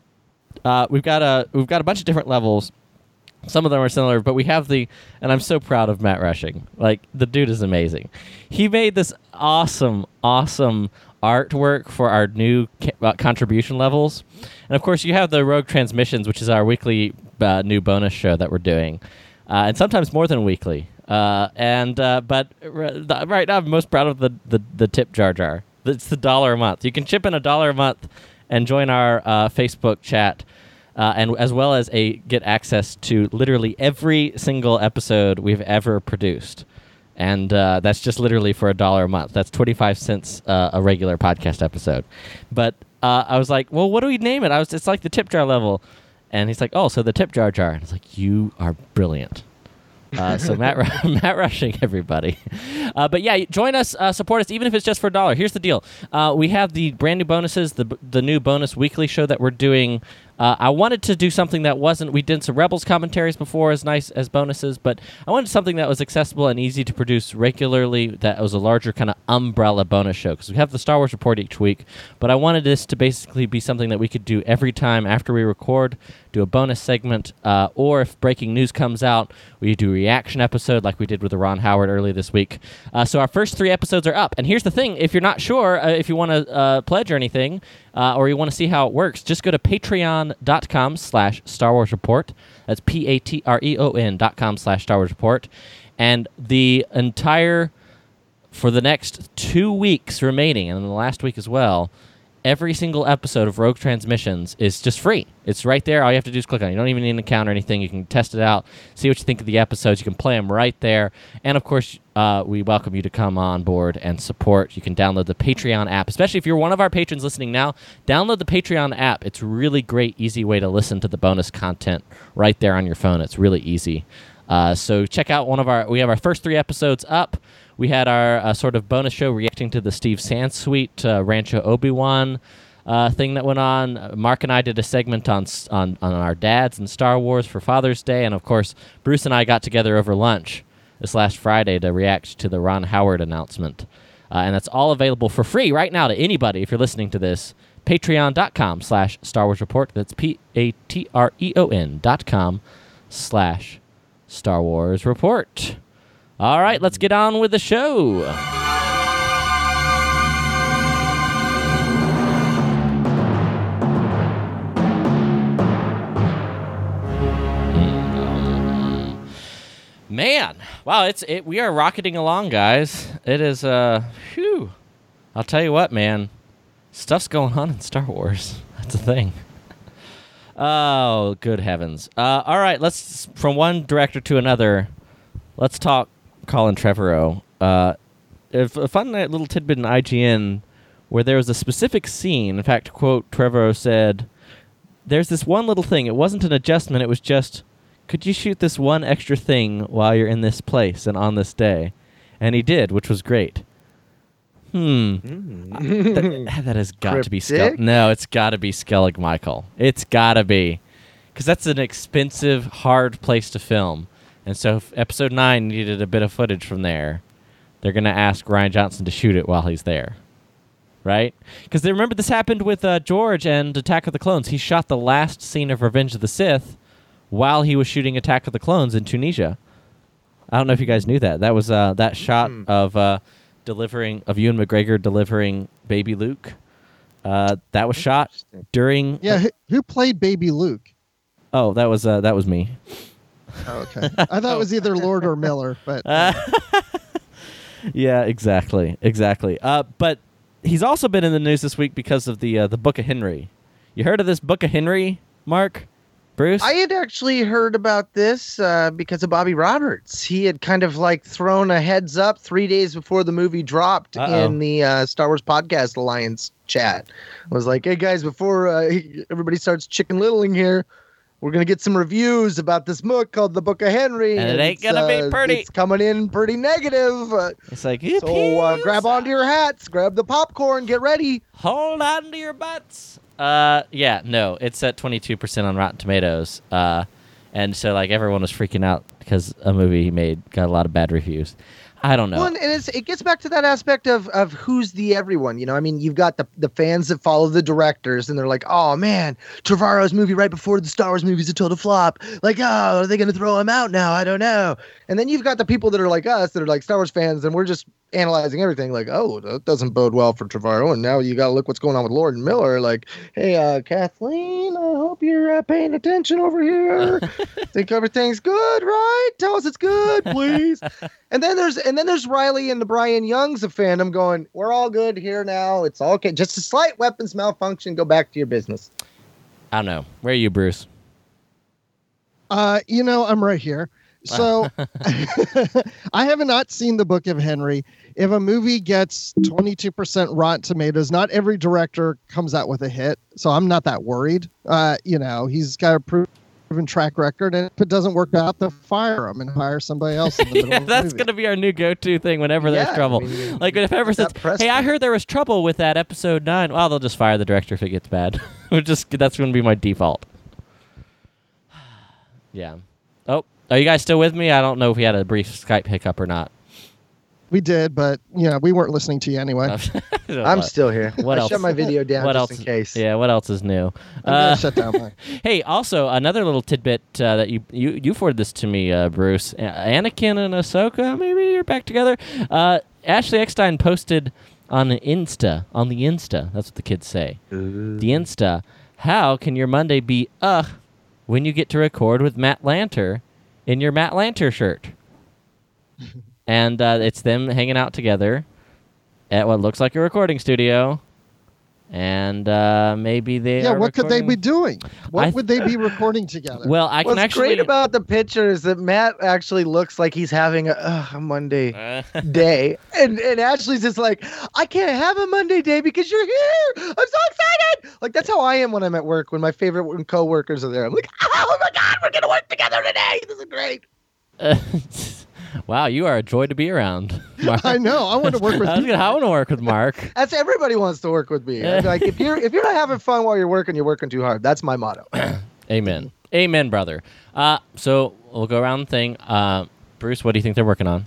Uh, we've got a we've got a bunch of different levels. Some of them are similar, but we have the, and I'm so proud of Matt Rushing. Like, the dude is amazing. He made this awesome, awesome artwork for our new ca- uh, contribution levels. And of course, you have the Rogue Transmissions, which is our weekly uh, new bonus show that we're doing, uh, and sometimes more than weekly. Uh, and uh, but r- right now, I'm most proud of the, the the tip jar jar. It's the dollar a month. You can chip in a dollar a month and join our uh, Facebook chat. Uh, and as well as a get access to literally every single episode we've ever produced, and uh, that's just literally for a dollar a month. That's twenty-five cents uh, a regular podcast episode. But uh, I was like, well, what do we name it? I was, it's like the tip jar level, and he's like, oh, so the tip jar jar. And I was like, you are brilliant. Uh, so Matt, Matt Rushing, everybody. Uh, but yeah, join us, uh, support us, even if it's just for a dollar. Here's the deal: uh, we have the brand new bonuses, the the new bonus weekly show that we're doing. Uh, I wanted to do something that wasn't. We did some Rebels commentaries before, as nice as bonuses, but I wanted something that was accessible and easy to produce regularly. That was a larger kind of umbrella bonus show, because we have the Star Wars Report each week. But I wanted this to basically be something that we could do every time after we record, do a bonus segment, uh, or if breaking news comes out, we do a reaction episode like we did with the Ron Howard early this week. Uh, so our first three episodes are up. And here's the thing: if you're not sure, uh, if you want to uh, pledge or anything, uh, or you want to see how it works, just go to patreon.com slash Star Wars Report. That's P-A-T-R-E-O-N dot com slash Star Wars Report. And the entire, for the next two weeks remaining, and the last week as well, every single episode of Rogue Transmissions is just free. It's right there. All you have to do is click on it. You don't even need an account or anything. You can test it out, see what you think of the episodes. You can play them right there. And, of course, uh, we welcome you to come on board and support. You can download the Patreon app. Especially if you're one of our patrons listening now, download the Patreon app. It's a really great, easy way to listen to the bonus content right there on your phone. It's really easy. Uh, so check out one of our... We have our first three episodes up. We had our uh, sort of bonus show reacting to the Steve Sansweet uh, Rancho Obi-Wan uh, thing that went on. Mark and I did a segment on, on on our dads and Star Wars for Father's Day. And, of course, Bruce and I got together over lunch this last Friday to react to the Ron Howard announcement. Uh, and that's all available for free right now to anybody if you're listening to this. Patreon.com slash Star Wars Report. That's P-A-T-R-E-O-N dot com slash Star Wars Report. All right, let's get on with the show. Man, wow, it's it. We are rocketing along, guys. It is, uh, whew. I'll tell you what, man. Stuff's going on in Star Wars. That's a thing. Oh, good heavens. Uh, all right, let's, from one director to another, let's talk Colin Trevorrow. Uh, a fun little tidbit in I G N where there was a specific scene. In fact, quote, Trevorrow said, there's this one little thing. It wasn't an adjustment. It was just, could you shoot this one extra thing while you're in this place and on this day? And he did, which was great. Hmm. Mm. That, that has got Cryptic? to be Skellig. No, it's got to be Skellig Michael. It's got to be. Because that's an expensive, hard place to film. And so if episode nine needed a bit of footage from there, they're going to ask Rian Johnson to shoot it while he's there. Right? Because remember this happened with uh, George and Attack of the Clones. He shot the last scene of Revenge of the Sith while he was shooting Attack of the Clones in Tunisia. I don't know if you guys knew that. That was uh, that shot mm. of uh, delivering of Ewan McGregor delivering Baby Luke. Uh, that was shot during. Yeah, who, who played Baby Luke? Oh, that was uh, that was me. Oh, okay. I thought it was either Lord or Miller, but uh, yeah, exactly, exactly. Uh, but he's also been in the news this week because of the uh, the Book of Henry. You heard of this Book of Henry, Mark? Bruce? I had actually heard about this uh, because of Bobby Roberts. He had kind of like thrown a heads up three days before the movie dropped Uh-oh. in the uh, Star Wars Podcast Alliance chat. I was like, hey guys, before uh, everybody starts chicken littling here, we're going to get some reviews about this book called The Book of Henry. And it ain't going to uh, be pretty. It's coming in pretty negative. Uh, it's like, so uh, grab onto your hats, grab the popcorn, get ready. Hold on to your butts. Uh, yeah, no, it's at twenty-two percent on Rotten Tomatoes. Uh, and so like everyone was freaking out because a movie he made got a lot of bad reviews. I don't know. Well, and it's, it gets back to that aspect of of who's the everyone. You know, I mean, you've got the the fans that follow the directors, and they're like, "Oh man, Trevorrow's movie right before the Star Wars movie's a total flop. Like, oh, are they going to throw him out now? I don't know." And then you've got the people that are like us, that are like Star Wars fans, and we're just analyzing everything. Like, oh, that doesn't bode well for Trevorrow. And now you got to look what's going on with Lord and Miller. Like, hey, uh, Kathleen, I hope you're uh, paying attention over here. Think everything's good, right? Tell us it's good, please. And then there's and then there's Riley and the Brian Youngs of fandom going, we're all good here now. It's all okay. Just a slight weapons malfunction. Go back to your business. I don't know. Where are you, Bruce? Uh, you know, I'm right here. So I have not seen the Book of Henry. If a movie gets twenty-two percent Rotten Tomatoes, not every director comes out with a hit. So I'm not that worried. Uh, you know, he's got a proven track record, and if it doesn't work out, they'll fire him and hire somebody else in the middle Yeah, of the that's movie. going to be our new go-to thing whenever Yeah, there's trouble. I mean, Like if ever says, that press "Hey, I run. heard there was trouble with that episode nine." Well, they'll just fire the director if it gets bad. We're just that's going to be my default. Yeah. Oh, are you guys still with me? I don't know if we had a brief Skype hiccup or not. We did, but you know, we weren't listening to you anyway. I'm still here. What I else? shut my video down What just else? in case. Yeah. What else is new? I'm gonna Uh, shut down mine. Hey, also another little tidbit uh, that you you you forwarded this to me, uh, Bruce. A- Anakin and Ahsoka, maybe you're back together. Uh, Ashley Eckstein posted on Insta, on the Insta. That's what the kids say. The Insta. How can your Monday be uh when you get to record with Matt Lanter in your Matt Lanter shirt? And uh, it's them hanging out together at what looks like a recording studio. And uh, maybe they Yeah, are what could they recording- be doing? What I- would they be recording together? Well, I What's can actually. great about the picture is that Matt actually looks like he's having a, uh, a Monday day, and and Ashley's just like, I can't have a Monday day because you're here. I'm so excited. Like that's how I am when I'm at work. When my favorite coworkers are there, I'm like, oh my god, we're gonna work together today. This is great. Wow, you are a joy to be around, Mark. I know. I want to work with I, was you. gonna, I want to work with Mark. That's everybody wants to work with me. I'm like if you're if you're not having fun while you're working, you're working too hard. That's my motto. Amen. Amen, brother. Uh, so we'll go around the thing. Uh, Bruce, what do you think they're working on?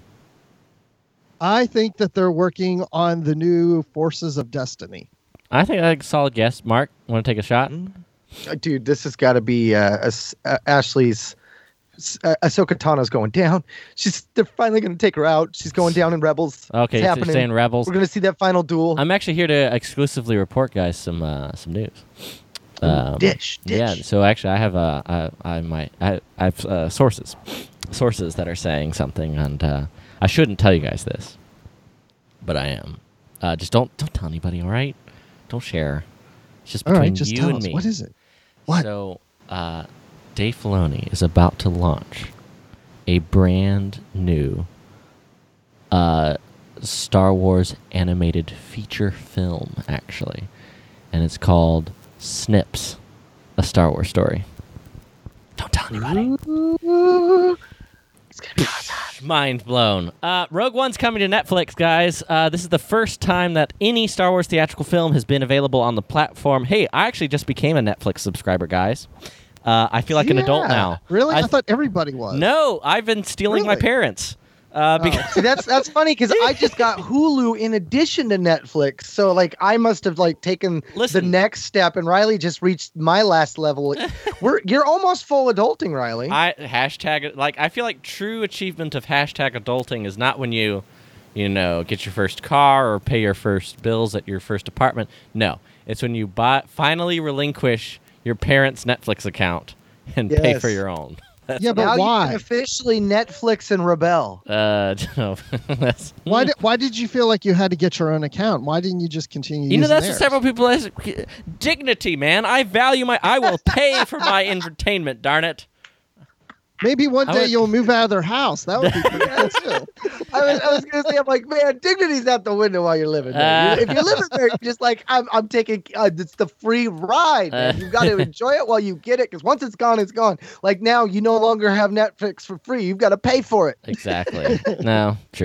I think that they're working on the new Forces of Destiny. I think that's a solid guess. Mark, want to take a shot? Uh, Dude, this has got to be uh, As- uh, Ashley's. Uh, Ahsoka Tano's going down. She's they're finally going to take her out. She's going down in Rebels. Okay, it's so happening. you're saying Rebels. We're going to see that final duel. I'm actually here to exclusively report, guys, some uh, some news. Um, dish, dish. Yeah, so actually, I have uh, I, I might I, I have uh, sources, sources that are saying something, and uh, I shouldn't tell you guys this, but I am. Uh, just don't don't tell anybody, all right? Don't share. It's just All between right, just you tell and us. me. What is it? What? So, uh, Dave Filoni is about to launch a brand new uh, Star Wars animated feature film, actually. And it's called Snips, A Star Wars Story. Don't tell anybody. It's going to be awesome. Mind blown. Uh, Rogue One's coming to Netflix, guys. Uh, this is the first time that any Star Wars theatrical film has been available on the platform. Hey, I actually just became a Netflix subscriber, guys. Uh, I feel like an adult Yeah. now. Really? I, I- thought everybody was. No, I've been stealing my Really? parents. Uh, because See, that's that's funny because I just got Hulu in addition to Netflix. So like I must have like taken Listen. the next step, and Riley just reached my last level. We're you're almost full adulting, Riley. I hashtag like I feel like true achievement of hashtag adulting is not when you, you know, get your first car or pay your first bills at your first apartment. No, it's when you buy finally relinquish your parents' Netflix account and pay Yes. for your own. That's, Yeah, but now you why? can officially Netflix and rebel. uh, no, that's, Why did Why did you feel like you had to get your own account? Why didn't you just continue? You know, using that's what theirs? several people ask. Dignity, man. I value my. I will pay for my entertainment. Darn it. Maybe one I day would- you'll move out of their house. That would be pretty cool too. I was, I was gonna say, I'm like, man, dignity's out the window while you're living there. Uh. You- if you're living there, you're just like, I'm, I'm taking, uh, it's the free ride. Man. Uh. You've got to enjoy it while you get it, because once it's gone, it's gone. Like now, you no longer have Netflix for free. You've got to pay for it. Exactly. No, true.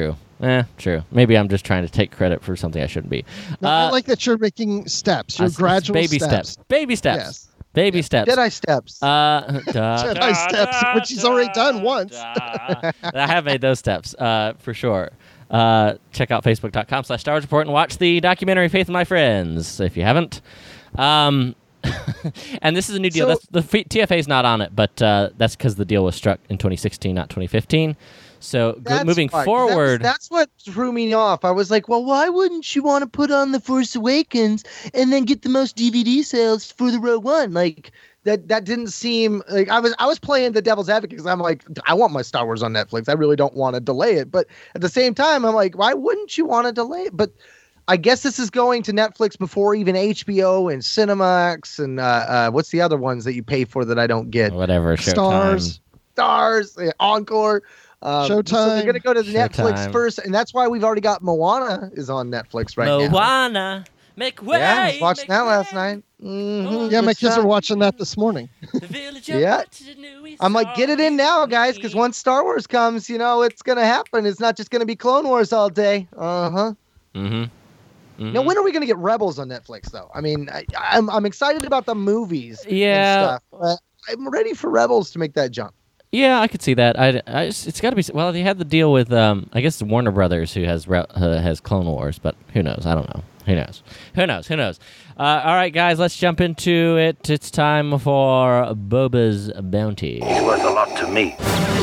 Eh, true. Maybe I'm just trying to take credit for something I shouldn't be. No, Uh, I like that you're making steps. You're uh, gradual baby steps. Baby steps. Yes. Baby steps. Jedi steps. Uh, da, Jedi da, steps, da, which he's already done da, once. da. I have made those steps, uh, for sure. Uh, check out facebook.com slash Star Wars Report and watch the documentary Faith and My Friends, if you haven't. Um, and this is a new deal. So- that's, the f- T F A is not on it, but uh, that's because the deal was struck in twenty sixteen, not twenty fifteen. So go, That's moving fine, 'cause that was- forward... that's what threw me off. I was like, well, why wouldn't you want to put on The Force Awakens and then get the most D V D sales for the Rogue One? Like, that that didn't seem like I was I was playing the devil's advocate because I'm like, I want my Star Wars on Netflix. I really don't want to delay it. But at the same time, I'm like, why wouldn't you want to delay it? But I guess this is going to Netflix before even H B O and Cinemax and uh, uh, what's the other ones that you pay for that I don't get? Whatever, Showtime. Stars. Stars, uh, Encore. Um, So Showtime. they're going to go to Netflix Showtime. first, and that's why we've already got Moana is on Netflix right now. Moana, make way. Yeah, I was watching make that last way. night. Mhm, Yeah, my good kids stuff. are watching that this morning. The village of Yeah. Waterloo, I'm like, get it in now, guys, because once Star Wars comes, you know, it's going to happen. It's not just going to be Clone Wars all day. Uh-huh. Mm-hmm. Now, when are we going to get Rebels on Netflix, though? I mean, I, I'm, I'm excited about the movies Yeah. and stuff, but I'm ready for Rebels to make that jump. Yeah, I could see that. I, I it's got to be. Well, they had the deal with, um, I guess, Warner Brothers, who has re- uh, has Clone Wars, but who knows? I don't know. Who knows? Who knows? Who knows? Uh, all right, guys, let's jump into it. It's time for Boba's Bounty. He's worth a lot to me.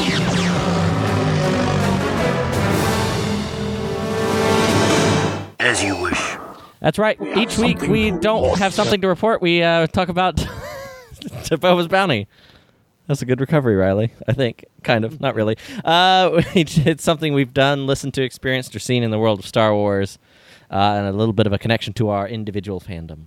As you wish. That's right. Each week we don't have something to report. We uh, talk about Boba's Bounty. That's a good recovery, Riley. I think. Kind of. Not really. Uh, it's something we've done, listened to, experienced, or seen in the world of Star Wars, uh, and a little bit of a connection to our individual fandom.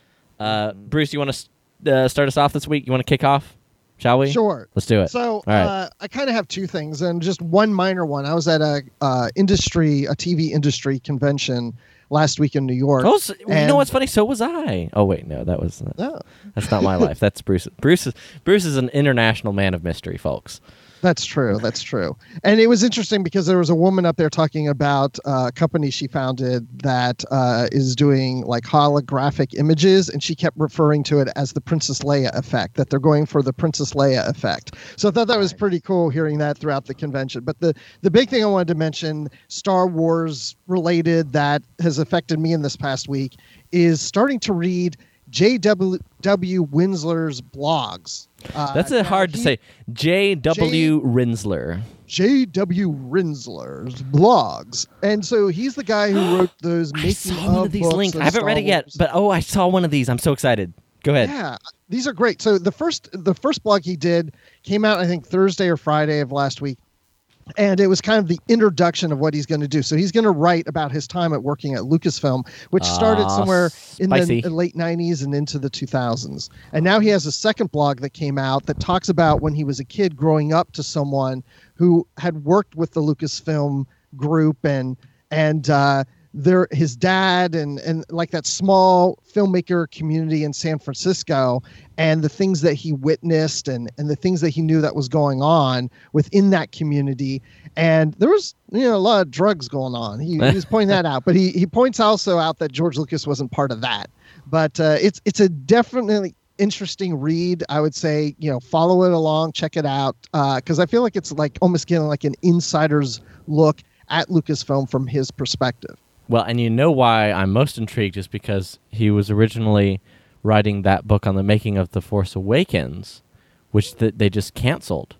Uh, Bruce, you want to uh, start us off this week? You want to kick off? Shall we? Sure. Let's do it. So All right. uh, I kind of have two things, and just one minor one. I was at a uh, industry, a T V industry convention last week in New York. Oh, so, you and- know what's funny? So was I. Oh wait, no, that was No, that's not my life. That's Bruce. Bruce is Bruce is an international man of mystery, folks. that's true. That's true. And it was interesting because there was a woman up there talking about uh, a company she founded that uh, is doing like holographic images, and she kept referring to it as the Princess Leia effect, that they're going for the Princess Leia effect. So I thought that was pretty cool hearing that throughout the convention. But the, the big thing I wanted to mention, Star Wars related, that has affected me in this past week is starting to read J W W Winsler's blogs. Uh, That's a now hard to he- say. J W Rinsler. J W Rinsler's blogs. And so he's the guy who wrote those making I saw one of of these books links. of I haven't Star read it yet, Wars. but oh, I saw one of these. I'm so excited. Go ahead. Yeah, these are great. So the first the first blog he did came out, I think, Thursday or Friday of last week. And it was kind of the introduction of what he's going to do. So he's going to write about his time at working at Lucasfilm, which started Ah, somewhere in spicy. the late nineties and into the two thousands. And now he has a second blog that came out that talks about when he was a kid growing up to someone who had worked with the Lucasfilm group and and uh, their his dad and and like that small filmmaker community in San Francisco, and the things that he witnessed and and the things that he knew that was going on within that community. And there was, you know, a lot of drugs going on. He, he was pointing that out, but he he points also out that George Lucas wasn't part of that. But uh, it's it's a definitely interesting read. I would say, you know, follow it along, check it out, because I feel like it's like almost getting like an insider's look at Lucasfilm from his perspective. Well, and you know why I'm most intrigued is because he was originally writing that book on the making of The Force Awakens, which th- they just canceled.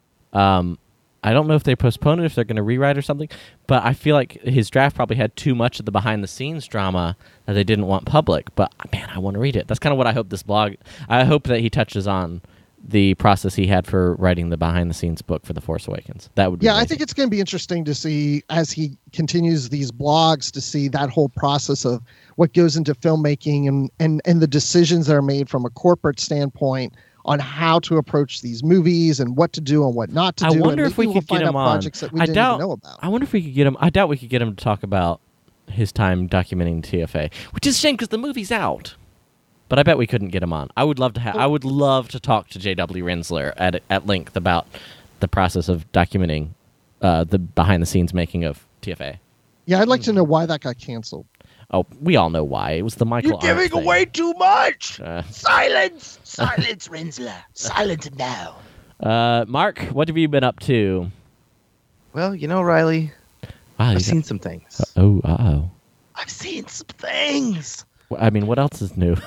Um, I don't know if they postponed it, if they're going to rewrite or something, but I feel like his draft probably had too much of the behind-the-scenes drama that they didn't want public. But, man, I want to read it. That's kind of what I hope this blog... I hope that he touches on the process he had for writing the behind-the-scenes book for The Force Awakens. That would be Yeah, I amazing. think it's going to be interesting to see as he continues these blogs to see that whole process of what goes into filmmaking and and and the decisions that are made from a corporate standpoint on how to approach these movies and what to do and what not to I do. wonder and if we maybe could we'll get find him out on. projects that we I didn't doubt. even know about. I wonder if we could get him. I doubt we could get him to talk about his time documenting T F A, which is a shame because the movie's out. But I bet we couldn't get him on. I would love to have. I would love to talk to J W Rinsler at at length about the process of documenting uh, the behind the scenes making of T F A. Yeah, I'd like to know why that got canceled. Oh, we all know why. It was the Michael You're giving Arndt thing. away too much. Uh, Silence, silence, Rensler, silence now. uh, Mark, what have you been up to? Well, you know, Riley, Wow, I've you seen some things. got- oh, uh-oh. I've seen some things. I mean, what else is new?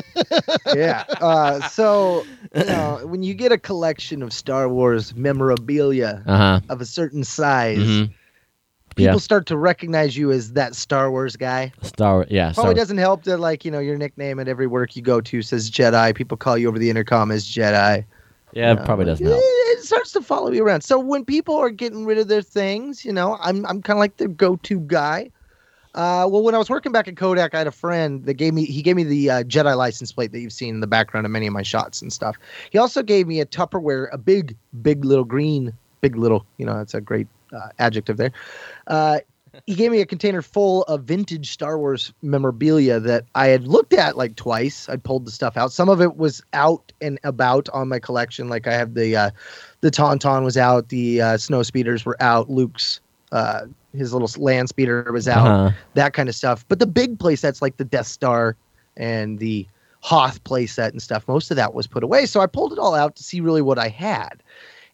Yeah. Uh, so, you know, when you get a collection of Star Wars memorabilia Uh-huh. of a certain size, Mhm. people Yeah. start to recognize you as that Star Wars guy. Star, yeah. Star, Probably doesn't help that, like, you know, your nickname at every work you go to says Jedi. People call you over the intercom as Jedi. yeah, it Uh, probably doesn't it, help. It starts to follow you around. So when people are getting rid of their things, you know, I'm I'm kind of like the go-to guy. Uh, well, when I was working back at Kodak, I had a friend that gave me he gave me the uh, Jedi license plate that you've seen in the background of many of my shots and stuff. He also gave me a Tupperware, a big, big little green, big little, you know, that's a great uh, adjective there. Uh, he gave me a container full of vintage Star Wars memorabilia that I had looked at like twice. I'd pulled the stuff out. Some of it was out and about on my collection. Like I have the uh, the Tauntaun was out, the uh, snow speeders were out, Luke's uh, his little land speeder was out, Uh-huh. that kind of stuff. But the big play sets like the Death Star and the Hoth play set and stuff, most of that was put away. So I pulled it all out to see really what I had.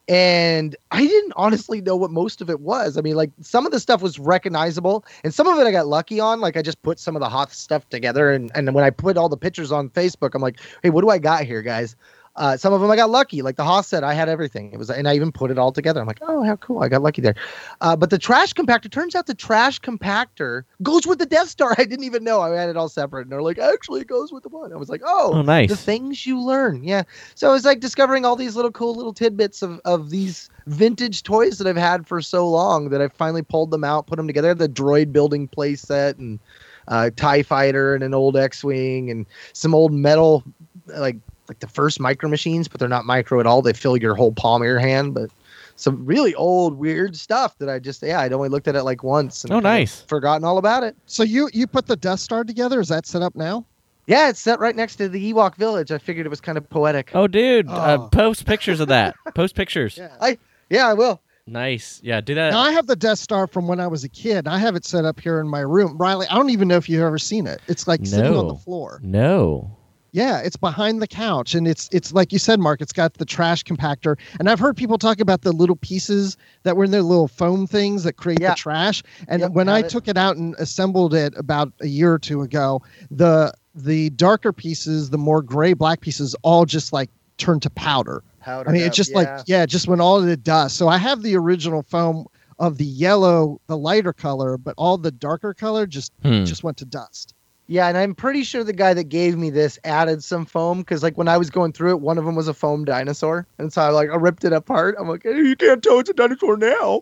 And I didn't honestly know what most of it was. I mean, like some of the stuff was recognizable and some of it I got lucky on. Like I just put some of the Hoth stuff together. And, and when I put all the pictures on Facebook, I'm like, hey, what do I got here, guys? Uh, some of them I got lucky. Like the Hoth set, I had everything. It was, and I even put it all together. I'm like, oh, how cool! I got lucky there. Uh, but the trash compactor, turns out the trash compactor goes with the Death Star. I didn't even know. I had it all separate, and they're like, actually, it goes with the one. I was like, oh, Oh, nice. The things you learn, yeah. So it was like discovering all these little cool little tidbits of of these vintage toys that I've had for so long that I finally pulled them out, put them together. The droid building play set and uh, TIE fighter and an old X-wing and some old metal like. like the first micro machines, but they're not micro at all. They fill your whole palm of your hand, but some really old, weird stuff that I just, yeah, I'd only looked at it like once. And Oh, nice. forgotten all about it. So you you put the Death Star together? Is that set up now? Yeah, it's set right next to the Ewok village. I figured it was kind of poetic. Oh, dude. Uh, Oh. post pictures of that. Post pictures. Yeah. I, yeah, I will. Nice. Yeah, do that. Now I have the Death Star from when I was a kid. I have it set up here in my room. Riley, I don't even know if you've ever seen it. It's like sitting on the No. floor. No. Yeah, it's behind the couch, and it's it's like you said, Mark. It's got the trash compactor, and I've heard people talk about the little pieces that were in their little foam things that create Yeah. the trash. And Yep, when got I it. took it out and assembled it about a year or two ago, the the darker pieces, the more gray black pieces, all just like turned to powder. Powdered I mean, up, it's just yeah. like yeah, it just went all to dust. So I have the original foam of the yellow, the lighter color, but all the darker color just Hmm. just went to dust. Yeah, and I'm pretty sure the guy that gave me this added some foam because, like, when I was going through it, one of them was a foam dinosaur, and so I like I ripped it apart. I'm like, hey, you can't tell it's a dinosaur now.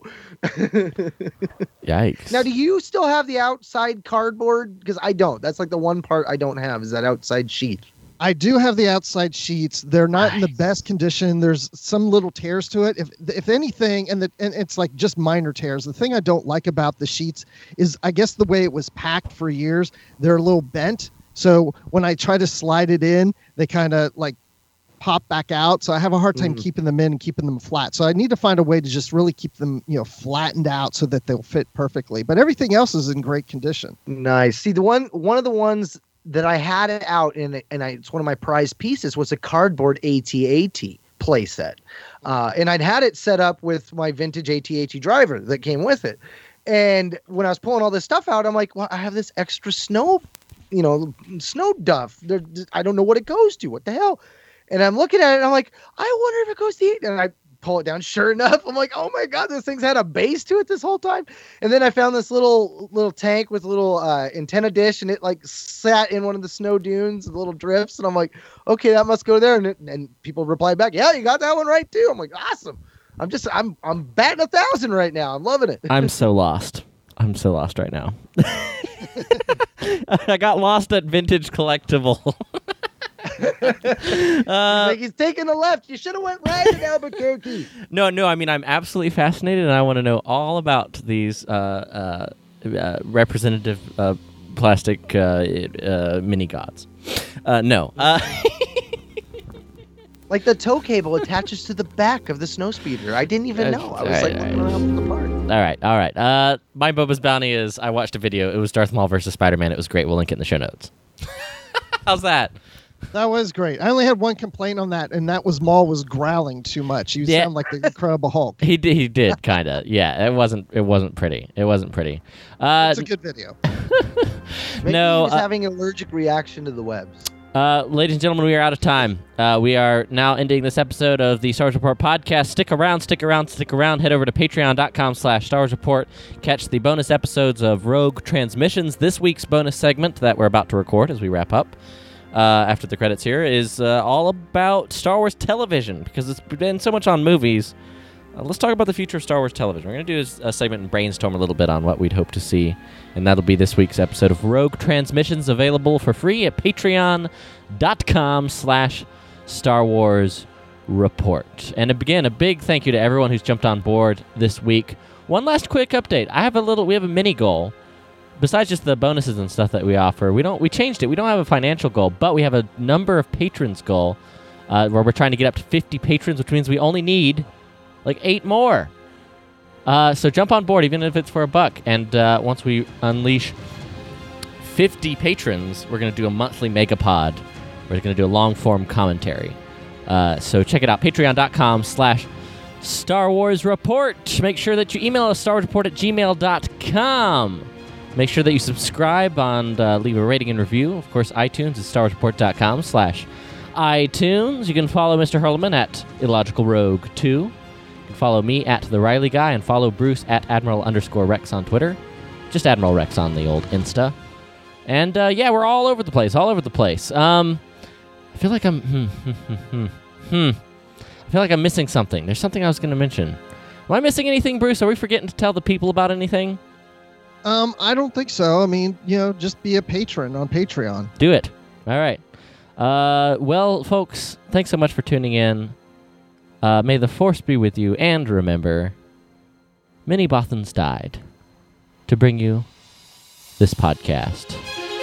Yikes. Now, do you still have the outside cardboard? Because I don't. That's like the one part I don't have is that outside sheet. I do have the outside sheets. They're not in the Nice. best condition. There's some little tears to it. If if anything, and the, and it's like just minor tears. The thing I don't like about the sheets is, I guess, the way it was packed for years. They're a little bent. So when I try to slide it in, they kind of like pop back out. So I have a hard time Mm. keeping them in and keeping them flat. So I need to find a way to just really keep them, you know, flattened out so that they'll fit perfectly. But everything else is in great condition. Nice. See, the one one of the ones that I had it out in, and I, it's one of my prized pieces, was a cardboard A T A T playset. Uh, and I'd had it set up with my vintage A T A T driver that came with it. And when I was pulling all this stuff out, I'm like, well, I have this extra snow, you know, snow duff. There, I don't know what it goes to. What the hell? And I'm looking at it, and I'm like, I wonder if it goes to eat. And I pull it down. Sure enough, I'm like, oh my god, this thing's had a base to it this whole time. And then I found this little little tank with a little uh, antenna dish, and it like sat in one of the snow dunes, the little drifts. And I'm like, okay, that must go there. And it, and people reply back, yeah, you got that one right too. I'm like, awesome. I'm just I'm I'm batting a thousand right now. I'm loving it. I'm so lost. I'm so lost right now. I got lost at Vintage Collectible. uh, like he's taking the left. You should have went right in Albuquerque. no, no. I mean, I'm absolutely fascinated, and I want to know all about these uh, uh, uh, representative uh, plastic uh, uh, mini gods. Uh, no. Uh, Like the tow cable attaches to the back of the snowspeeder. I didn't even Uh, know. I was all like, right, what all the part? All right, all right. Uh, my Boba's Bounty is I watched a video. It was Darth Maul versus Spider-Man. It was great. We'll link it in the show notes. How's that? That was great. I only had one complaint on that, and that was Maul was growling too much. He Yeah. sounded like the Incredible Hulk. He did. He did kind of. Yeah, it wasn't. It wasn't pretty. It wasn't pretty. Uh, It's a good video. Maybe No, he was uh, having an allergic reaction to the webs. Uh, ladies and gentlemen, we are out of time. Uh, we are now ending this episode of the Star Wars Report podcast. Stick around, stick around, stick around. Head over to patreon.com slash Star Wars Report. Catch the bonus episodes of Rogue Transmissions. This week's bonus segment that we're about to record as we wrap up uh, after the credits here is uh, all about Star Wars television because it's been so much on movies. Uh, let's talk about the future of Star Wars television. We're going to do a, a segment and brainstorm a little bit on what we'd hope to see, and that'll be this week's episode of Rogue Transmissions, available for free at patreon.com slash Star Wars Report. And again, a big thank you to everyone who's jumped on board this week. One last quick update. I have a little, we have a mini goal. Besides just the bonuses and stuff that we offer, we don't, we changed it. We don't have a financial goal, but we have a number of patrons goal uh, where we're trying to get up to fifty patrons, which means we only need like eight more. Uh, so jump on board, even if it's for a buck. And uh, once we unleash fifty patrons, we're going to do a monthly megapod. We're going to do a long-form commentary. Uh, so check it out, patreon.com slash Star Wars Report. Make sure that you email us, Star Wars Report at gmail dot com. Make sure that you subscribe and uh, leave a rating and review. Of course, iTunes is starwarsreport.com slash iTunes. You can follow Mister Hurleman at Illogical Rogue two. You can follow me at The Riley Guy and follow Bruce at Admiral underscore Rex on Twitter. Just Admiral Rex on the old Insta. And, uh, yeah, we're all over the place, all over the place. Um, I feel like I'm... Hmm, hmm, hmm, hmm, hmm. I feel like I'm missing something. There's something I was going to mention. Am I missing anything, Bruce? Are we forgetting to tell the people about anything? Um, I don't think so. I mean, you know, just be a patron on Patreon. Do it. All right. Uh, well, folks, thanks so much for tuning in. Uh, may the Force be with you, and remember, many Bothans died to bring you this podcast.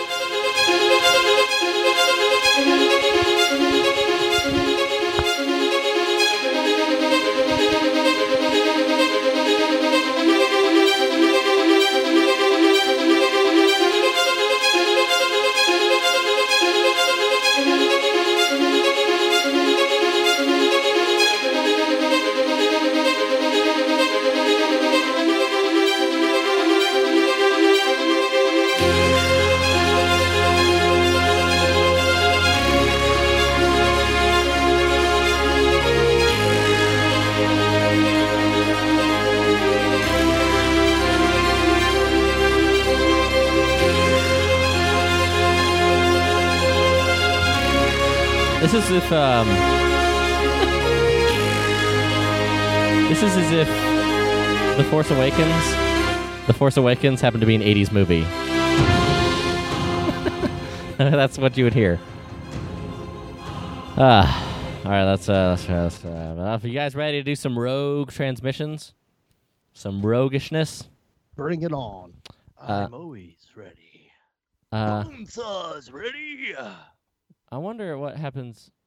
This is if um, this is as if The Force Awakens, The Force Awakens happened to be an eighties movie. That's what you would hear. Ah, all right. That's uh, that's, that's uh, are you guys ready to do some rogue transmissions? Some roguishness? Bring it on. Uh, I'm always ready. Uh, Bone saws ready. I wonder what happens